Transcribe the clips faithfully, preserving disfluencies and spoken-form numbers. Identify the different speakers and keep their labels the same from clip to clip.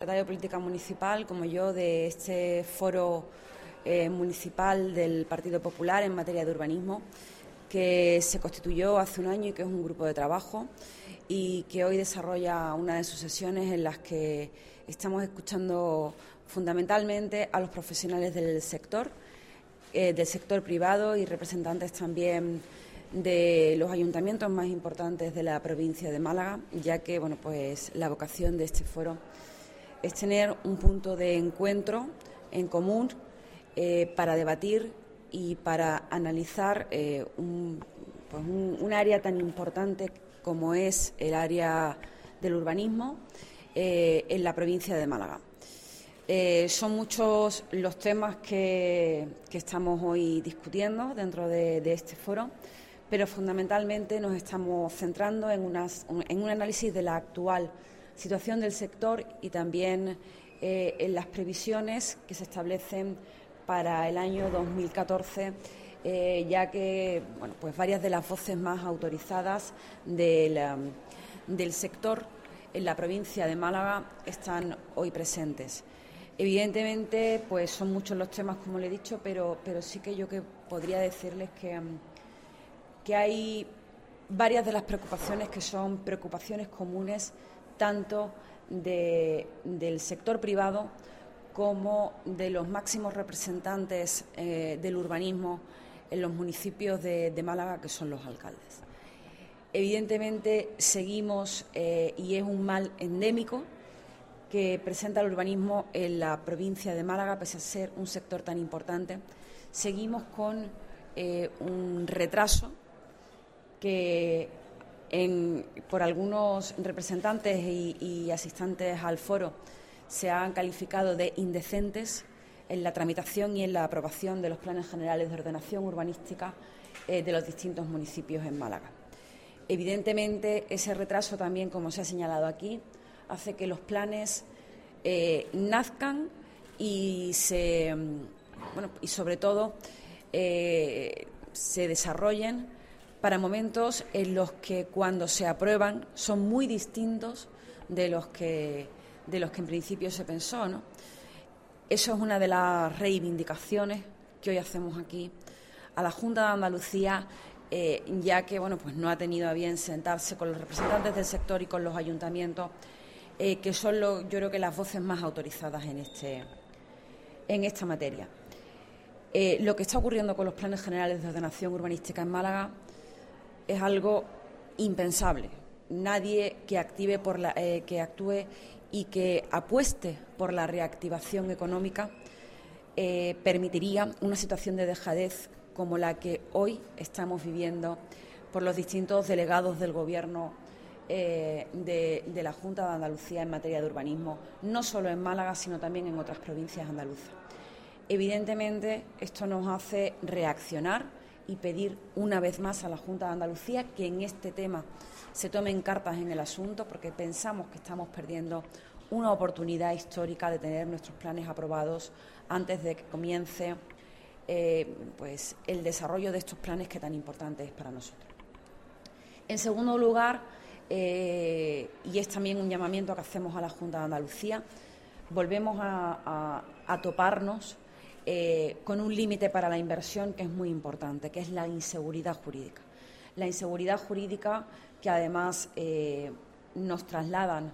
Speaker 1: secretaria de Política Municipal como yo de este foro eh, municipal del Partido Popular en materia de urbanismo, que se constituyó hace un año y que es un grupo de trabajo y que hoy desarrolla una de sus sesiones en las que estamos escuchando fundamentalmente a los profesionales del sector, eh, del sector privado y representantes también de los ayuntamientos más importantes de la provincia de Málaga, ya que bueno, pues la vocación de este foro es tener un punto de encuentro en común eh, para debatir y para analizar eh, un, pues un, un área tan importante como es el área del urbanismo eh, en la provincia de Málaga. Eh, son muchos los temas que, que estamos hoy discutiendo dentro de, de este foro, pero fundamentalmente nos estamos centrando en, unas, en un análisis de la actual situación del sector y también eh, en las previsiones que se establecen para el año dos mil catorce, eh, ya que bueno, pues varias de las voces más autorizadas del, um, del sector en la provincia de Málaga están hoy presentes. Evidentemente, pues son muchos los temas, como le he dicho, pero, pero sí que yo que podría decirles que... Um, que hay varias de las preocupaciones que son preocupaciones comunes tanto de, del sector privado como de los máximos representantes eh, del urbanismo en los municipios de, de Málaga, que son los alcaldes. Evidentemente seguimos, eh, y es un mal endémico que presenta el urbanismo en la provincia de Málaga, pese a ser un sector tan importante, seguimos con eh, un retraso que en, por algunos representantes y, y asistentes al foro se han calificado de indecentes en la tramitación y en la aprobación de los planes generales de ordenación urbanística eh, de los distintos municipios en Málaga. Evidentemente, ese retraso también, como se ha señalado aquí, hace que los planes eh, nazcan y, se, bueno, y sobre todo eh, se desarrollen para momentos en los que cuando se aprueban son muy distintos de los que, de los que en principio se pensó, ¿no? Eso es una de las reivindicaciones que hoy hacemos aquí a la Junta de Andalucía, eh, ya que bueno, pues no ha tenido a bien sentarse con los representantes del sector y con los ayuntamientos, eh, que son lo, yo creo que las voces más autorizadas en, este, en esta materia. Eh, lo que está ocurriendo con los planes generales de ordenación urbanística en Málaga es algo impensable. Nadie que active por la, eh, que actúe y que apueste por la reactivación económica eh, permitiría una situación de dejadez como la que hoy estamos viviendo por los distintos delegados del Gobierno eh, de, de la Junta de Andalucía en materia de urbanismo, no solo en Málaga, sino también en otras provincias andaluzas. Evidentemente, esto nos hace reaccionar y pedir una vez más a la Junta de Andalucía que en este tema se tomen cartas en el asunto, porque pensamos que estamos perdiendo una oportunidad histórica de tener nuestros planes aprobados antes de que comience eh, pues, el desarrollo de estos planes que tan importante es para nosotros. En segundo lugar, eh, y es también un llamamiento que hacemos a la Junta de Andalucía, volvemos a, a, a toparnos Eh, con un límite para la inversión que es muy importante, que es la inseguridad jurídica. La inseguridad jurídica que además eh, nos trasladan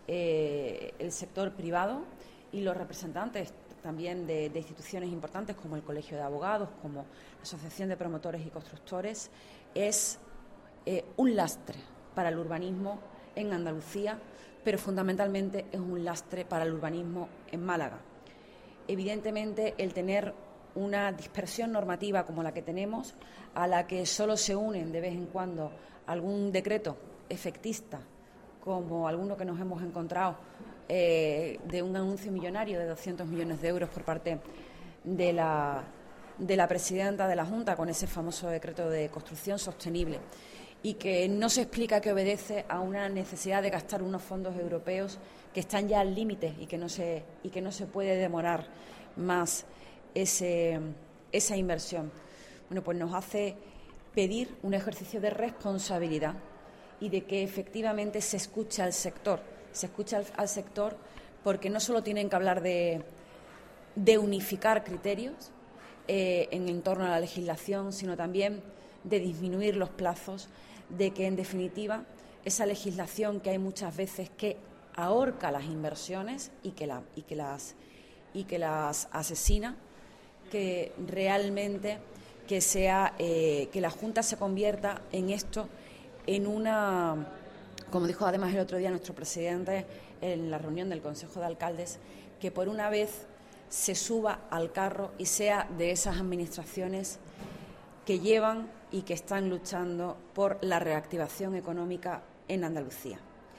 Speaker 1: eh, el sector privado y los representantes también de, de instituciones importantes como el Colegio de Abogados, como la Asociación de Promotores y Constructores, es eh, un lastre para el urbanismo en Andalucía, pero fundamentalmente es un lastre para el urbanismo en Málaga. Evidentemente, el tener una dispersión normativa como la que tenemos, a la que solo se unen de vez en cuando algún decreto efectista, como alguno que nos hemos encontrado, eh, de un anuncio millonario de doscientos millones de euros por parte de la, de la presidenta de la Junta, con ese famoso decreto de construcción sostenible, y que no se explica que obedece a una necesidad de gastar unos fondos europeos que están ya al límite y que no se y que no se puede demorar más ese, esa inversión. Bueno, pues nos hace pedir un ejercicio de responsabilidad y de que efectivamente se escuche al sector, se escucha al, al sector porque no solo tienen que hablar de, de unificar criterios eh, en torno a la legislación, sino también de disminuir los plazos, de que, en definitiva, esa legislación que hay muchas veces que ahorca las inversiones y que, la, y que, las, y que las asesina, que realmente que sea eh, que la Junta se convierta en esto, en una, como dijo además el otro día nuestro presidente en la reunión del Consejo de Alcaldes, que por una vez se suba al carro y sea de esas administraciones que llevan y que están luchando por la reactivación económica en Andalucía.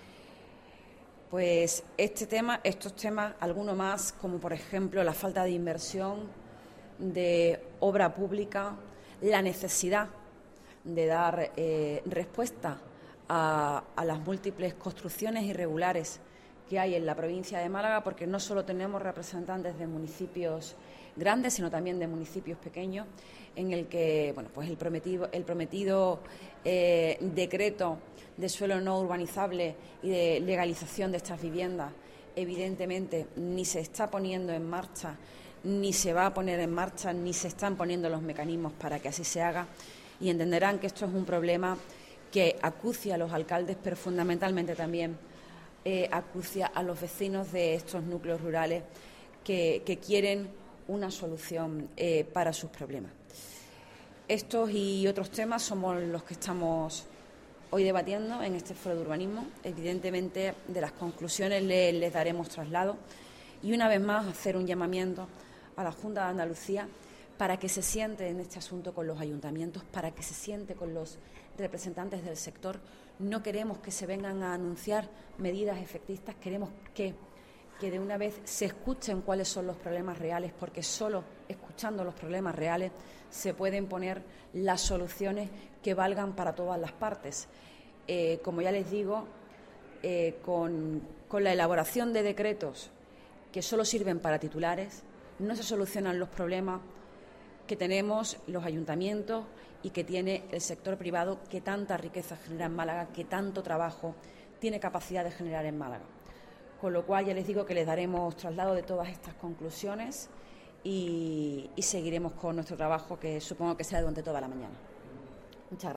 Speaker 1: Pues este tema, estos temas, alguno más, como por ejemplo la falta de inversión, de obra pública, la necesidad de dar eh, respuesta a, a las múltiples construcciones irregulares que hay en la provincia de Málaga, porque no solo tenemos representantes de municipios grandes, sino también de municipios pequeños, en el que bueno, pues el prometido, el prometido eh, decreto de suelo no urbanizable y de legalización de estas viviendas, evidentemente ni se está poniendo en marcha, ni se va a poner en marcha, ni se están poniendo los mecanismos para que así se haga, y entenderán que esto es un problema que acucia a los alcaldes, pero fundamentalmente también eh, acucia a los vecinos de estos núcleos rurales que, que quieren una solución eh, para sus problemas. Estos y otros temas somos los que estamos hoy debatiendo en este foro de urbanismo. Evidentemente, de las conclusiones les, les daremos traslado y, una vez más, hacer un llamamiento a la Junta de Andalucía para que se siente en este asunto con los ayuntamientos, para que se siente con los representantes del sector. No queremos que se vengan a anunciar medidas efectistas, queremos que, que de una vez se escuchen cuáles son los problemas reales, porque solo escuchando los problemas reales se pueden poner las soluciones que valgan para todas las partes. Eh, como ya les digo, eh, con, con la elaboración de decretos que solo sirven para titulares, no se solucionan los problemas que tenemos los ayuntamientos y que tiene el sector privado, que tanta riqueza genera en Málaga, que tanto trabajo tiene capacidad de generar en Málaga. Con lo cual, ya les digo que les daremos traslado de todas estas conclusiones y, y seguiremos con nuestro trabajo, que supongo que será durante toda la mañana. Muchas gracias.